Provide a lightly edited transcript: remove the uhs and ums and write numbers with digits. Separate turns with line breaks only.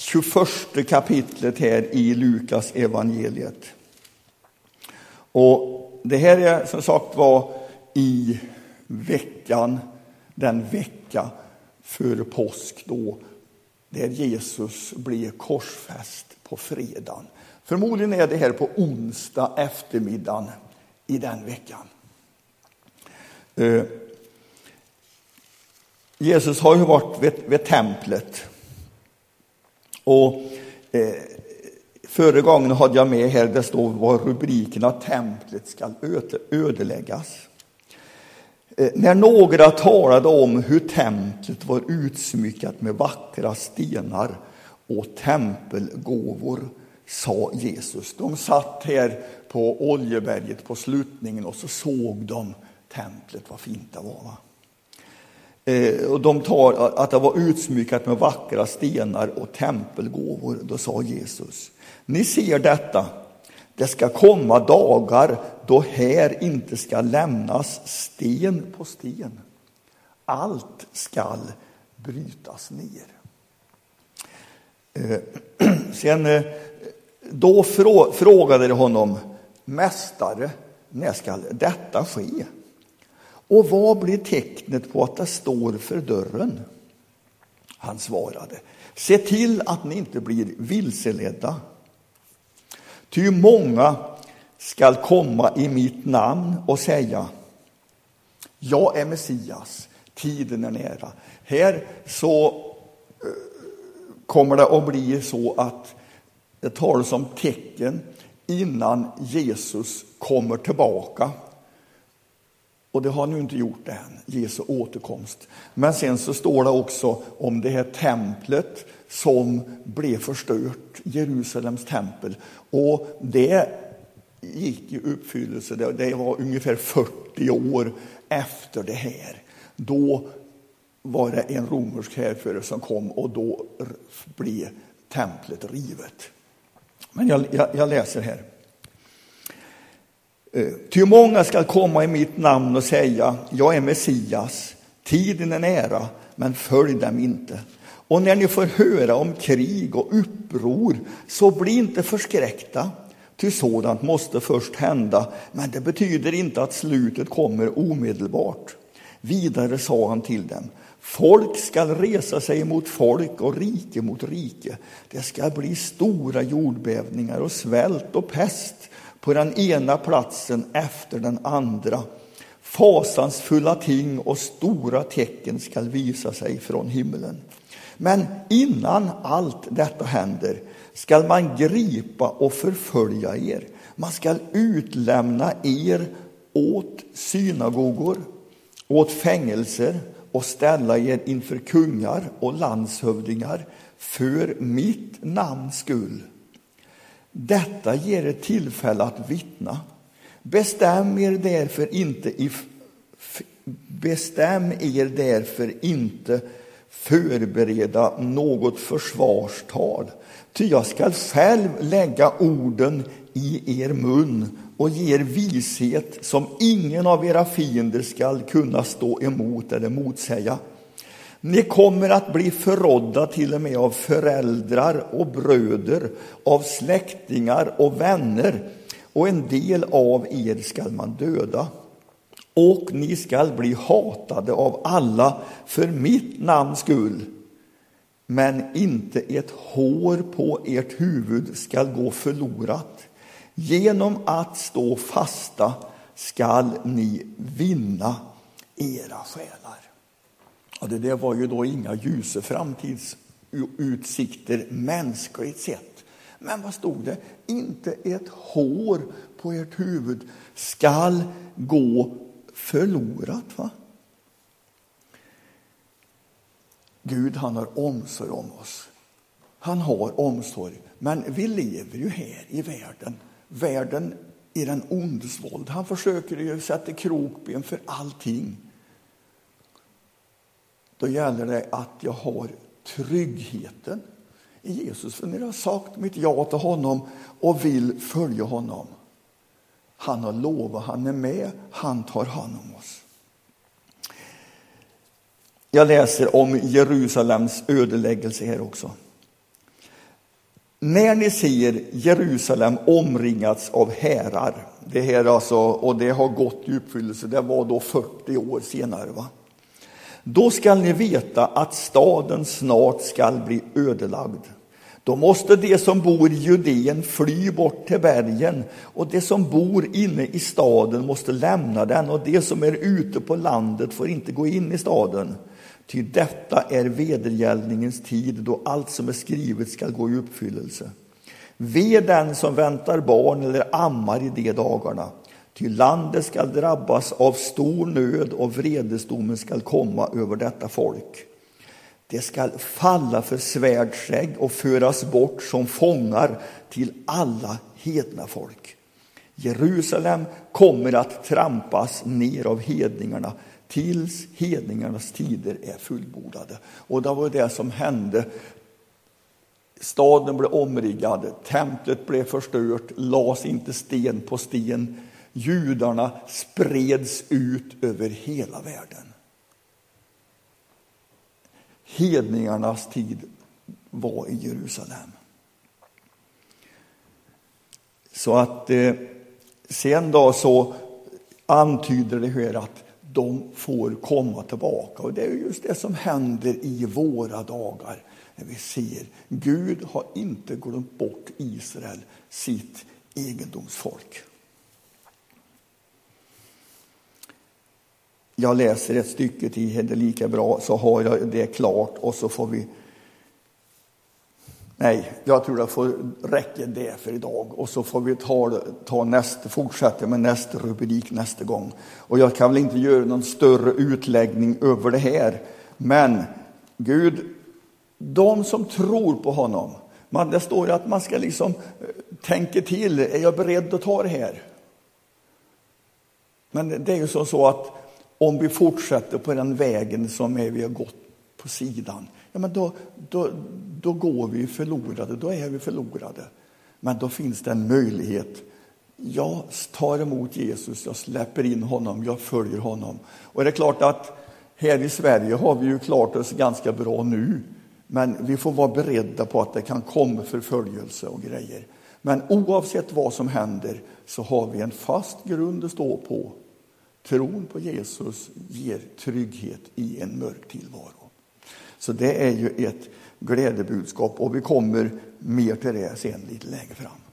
21 kapitlet här i Lukas evangeliet. Och det här är som sagt var i veckan, den vecka före påsk då, där Jesus blev korsfäst på fredagen. Förmodligen är det här på onsdag eftermiddagen i den veckan. Jesus har ju varit vid templet. Och förra gången hade jag med här, det står var rubriken att templet ska ödeläggas. När några talade om hur templet var utsmyckat med vackra stenar och tempelgåvor, sa Jesus. De satt här på Oljeberget på sluttningen och så såg de templet, vad fint det var, va? Och de tar att det var utsmyckat med vackra stenar och tempelgåvor. Då sa Jesus: ni ser detta, det ska komma dagar då här inte ska lämnas sten på sten. Allt ska brytas ner. Sen då frågade de honom: mästare, när ska detta ske? Och vad blir tecknet på att det står för dörren? Han svarade: se till att ni inte blir vilseledda. Ty många skall komma i mitt namn och säga: jag är Messias, tiden är nära. Här så kommer det att bli så att det talas om tecken innan Jesus kommer tillbaka. Och det har nu inte gjort det än, Jesu återkomst. Men sen så står det också om det här templet som blev förstört, Jerusalems tempel. Och det gick i uppfyllelse, det var ungefär 40 år efter det här. Då var det en romersk härförare som kom och då blev templet rivet. Men jag läser här. Ty många ska komma i mitt namn och säga: jag är Messias, tiden är nära, men följ dem inte. Och när ni får höra om krig och uppror, så bli inte förskräckta. Ty sådant måste först hända, men det betyder inte att slutet kommer omedelbart. Vidare sa han till dem: folk ska resa sig mot folk och rike mot rike. Det ska bli stora jordbävningar och svält och pest på den ena platsen efter den andra. Fasansfulla ting och stora tecken ska visa sig från himlen. Men innan allt detta händer ska man gripa och förfölja er. Man ska utlämna er åt synagogor, åt fängelser och ställa er inför kungar och landshövdingar för mitt namns skull. Detta ger ett tillfälle att vittna. Bestäm er därför inte förbereda något försvarstal. Ty jag ska själv lägga orden i er mun och ge er vishet som ingen av era fiender ska kunna stå emot eller motsäga. Ni kommer att bli förrådda till och med av föräldrar och bröder, av släktingar och vänner, och en del av er ska man döda. Och ni ska bli hatade av alla för mitt namns skull. Men inte ett hår på ert huvud ska gå förlorat. Genom att stå fasta ska ni vinna era själar. Och det där var ju då inga ljusa framtidsutsikter mänskligt sett. Men vad stod det? Inte ett hår på ert huvud ska gå förlorat, va? Gud, han har omsorg om oss. Han har omsorg. Men vi lever ju här i världen. Världen är den ondes våld. Han försöker ju sätta krokben för allting. Då gäller det att jag har tryggheten i Jesus. För när jag har sagt mitt ja till honom och vill följa honom. Han har lovat, han är med, han tar hand om oss. Jag läser om Jerusalems ödeläggelse här också. när ni ser Jerusalem omringats av härar, det här alltså, och det har gått i uppfyllelse, det var då 40 år senare, va? Då skall ni veta att staden snart skall bli ödelagd. Då måste de som bor i Judeen fly bort till bergen, och de som bor inne i staden måste lämna den, och de som är ute på landet får inte gå in i staden. Ty detta är vedergällningens tid, då allt som är skrivet ska gå i uppfyllelse. Ve den som väntar barn eller ammar i de dagarna. Ty landet ska drabbas av stor nöd, och vredesdomen ska komma över detta folk. Det ska falla för svärdskägg och föras bort som fångar till alla hedna folk. Jerusalem kommer att trampas ner av hedningarna tills hedningarnas tider är fullbordade. Och det var det som hände. Staden blev omringad, templet blev förstört, lades inte sten på sten. Judarna spreds ut över hela världen. Hedningarnas tid var i Jerusalem. Så att sen då så antyder det här att de får komma tillbaka. Och det är just det som händer i våra dagar. När vi ser Gud har inte glömt bort Israel, sitt egendomsfolk. Jag läser ett stycke till, det är lika bra, så har jag det klart, och så får vi... Nej, jag tror det får räcka det för idag, och så får vi fortsätta med nästa rubrik nästa gång. Och jag kan väl inte göra någon större utläggning över det här, men Gud, de som tror på honom, det står att man ska liksom tänka till, är jag beredd att ta det här? Men det är ju så att om vi fortsätter på den vägen som vi har gått på sidan, ja, men då går vi förlorade, då är vi förlorade. Men då finns det en möjlighet. Jag tar emot Jesus, jag släpper in honom, jag följer honom. Och det är klart att här i Sverige har vi ju klart oss ganska bra nu. Men vi får vara beredda på att det kan komma förföljelse och grejer. Men oavsett vad som händer så har vi en fast grund att stå på. Tron på Jesus ger trygghet i en mörk tillvaro. Så det är ju ett glädjebudskap, och vi kommer mer till det sen lite längre fram.